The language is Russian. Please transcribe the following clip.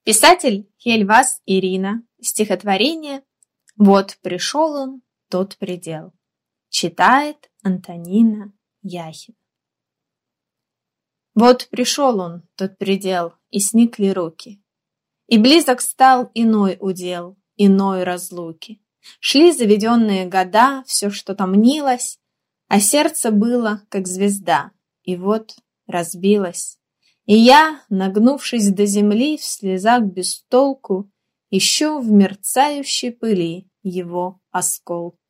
Писатель Хельвас Ирина. Стихотворение «Вот пришел он, тот предел». Читает Антонина Яхина. Вот пришел он, тот предел, и сникли руки, и близок стал иной удел, иной разлуки. Шли заведенные года, все что-то мнилось, а сердце было, как звезда, и вот разбилось. И я, нагнувшись до земли, в слезах без толку, ищу в мерцающей пыли его осколки.